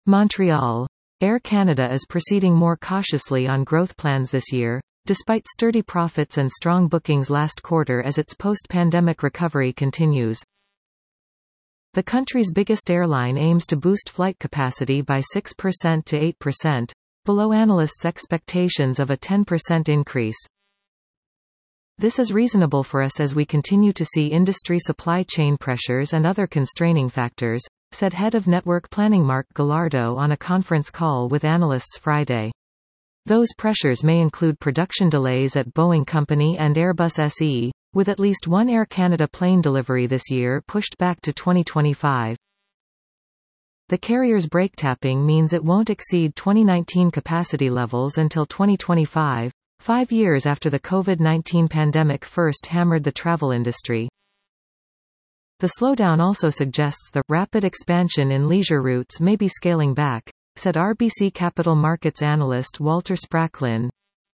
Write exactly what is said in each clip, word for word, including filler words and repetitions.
Montreal. Air Canada is proceeding more cautiously on growth plans this year, despite sturdy profits and strong bookings last quarter as its post-pandemic recovery continues. The country's biggest airline aims to boost flight capacity by six percent to eight percent, below analysts' expectations of a ten percent increase. This is reasonable for us as we continue to see industry supply chain pressures and other constraining factors, said head of network planning Mark Gallardo on a conference call with analysts Friday. Those pressures may include production delays at Boeing Company and Airbus S E, with at least one Air Canada plane delivery this year pushed back to twenty twenty-five. The carrier's breaktapping means it won't exceed twenty nineteen capacity levels until twenty twenty-five, five years after the COVID nineteen pandemic first hammered the travel industry. The slowdown also suggests the rapid expansion in leisure routes may be scaling back, said R B C Capital Markets analyst Walter Spracklin.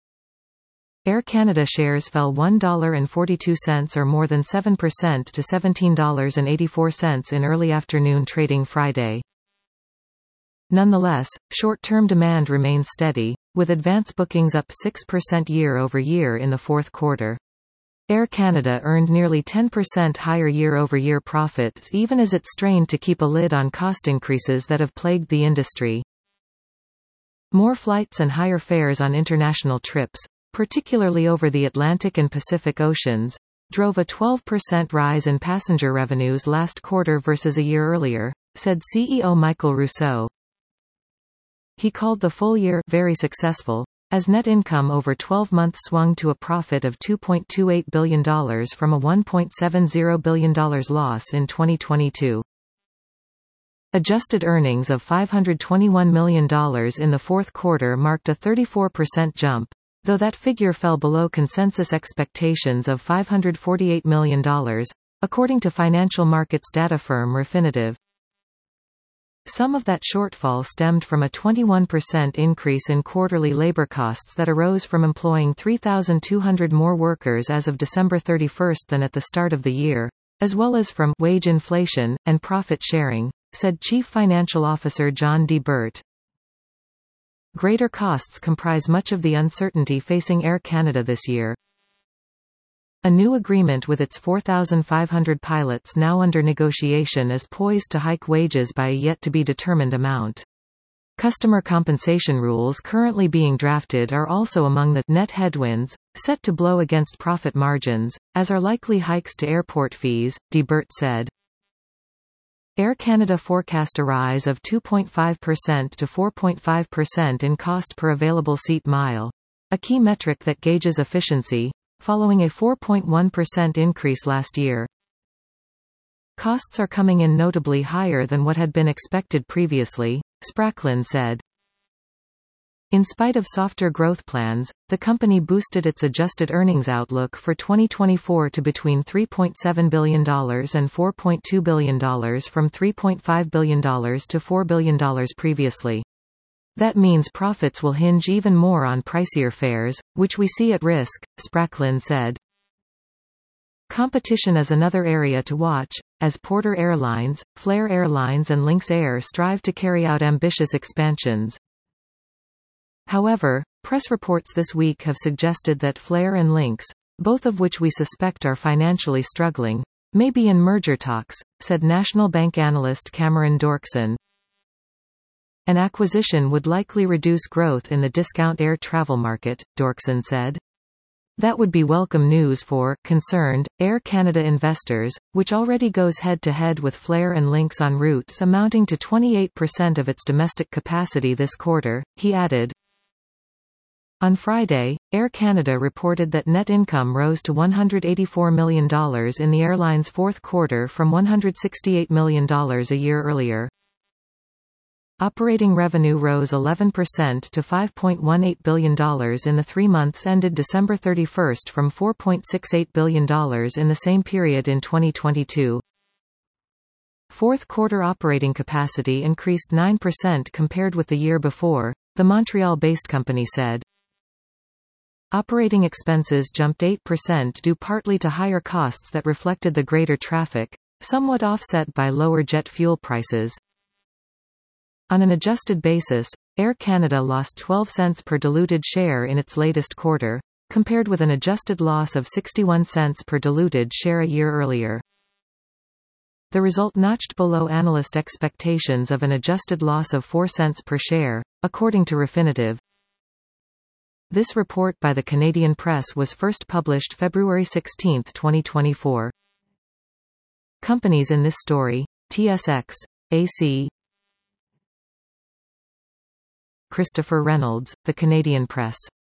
Air Canada shares fell one dollar and forty-two cents or more than seven percent to seventeen dollars and eighty-four cents in early afternoon trading Friday. Nonetheless, short-term demand remains steady, with advance bookings up six percent year-over-year in the fourth quarter. Air Canada earned nearly ten percent higher year-over-year profits even as it strained to keep a lid on cost increases that have plagued the industry. More flights and higher fares on international trips, particularly over the Atlantic and Pacific Oceans, drove a twelve percent rise in passenger revenues last quarter versus a year earlier, said C E O Michael Rousseau. He called the full year very successful, as net income over twelve months swung to a profit of two point two eight billion dollars from a one point seven zero billion dollars loss in twenty twenty-two. Adjusted earnings of five hundred twenty-one million dollars in the fourth quarter marked a thirty-four percent jump, though that figure fell below consensus expectations of five hundred forty-eight million dollars, according to financial markets data firm Refinitiv. Some of that shortfall stemmed from a twenty-one percent increase in quarterly labor costs that arose from employing three thousand two hundred more workers as of December thirty-first than at the start of the year, as well as from wage inflation and profit sharing, said Chief Financial Officer John D. Burt. Greater costs comprise much of the uncertainty facing Air Canada this year. A new agreement with its four thousand five hundred pilots now under negotiation is poised to hike wages by a yet-to-be-determined amount. Customer compensation rules currently being drafted are also among the net headwinds, set to blow against profit margins, as are likely hikes to airport fees, De Burt said. Air Canada forecast a rise of two point five percent to four point five percent in cost per available seat mile, a key metric that gauges efficiency, following a four point one percent increase last year. Costs are coming in notably higher than what had been expected previously, Spracklin said. In spite of softer growth plans, the company boosted its adjusted earnings outlook for twenty twenty-four to between three point seven billion dollars and four point two billion dollars from three point five billion dollars to four billion dollars previously. That means profits will hinge even more on pricier fares, which we see at risk, Spracklin said. Competition is another area to watch, as Porter Airlines, Flair Airlines and Lynx Air strive to carry out ambitious expansions. However, press reports this week have suggested that Flair and Lynx, both of which we suspect are financially struggling, may be in merger talks, said National Bank analyst Cameron Doerksen. An acquisition would likely reduce growth in the discount air travel market, Doerksen said. That would be welcome news for concerned Air Canada investors, which already goes head-to-head with Flair and Lynx on routes amounting to twenty-eight percent of its domestic capacity this quarter, he added. On Friday, Air Canada reported that net income rose to one hundred eighty-four million dollars in the airline's fourth quarter from one hundred sixty-eight million dollars a year earlier. Operating revenue rose eleven percent to five point one eight billion dollars in the three months ended December thirty-first from four point six eight billion dollars in the same period in twenty twenty-two. Fourth quarter operating capacity increased nine percent compared with the year before, the Montreal-based company said. Operating expenses jumped eight percent due partly to higher costs that reflected the greater traffic, somewhat offset by lower jet fuel prices. On an adjusted basis, Air Canada lost twelve cents per diluted share in its latest quarter, compared with an adjusted loss of sixty-one cents per diluted share a year earlier. The result notched below analyst expectations of an adjusted loss of four cents per share, according to Refinitiv. This report by the Canadian Press was first published February sixteenth, twenty twenty-four. Companies in this story: T S X, A C. Christopher Reynolds, The Canadian Press.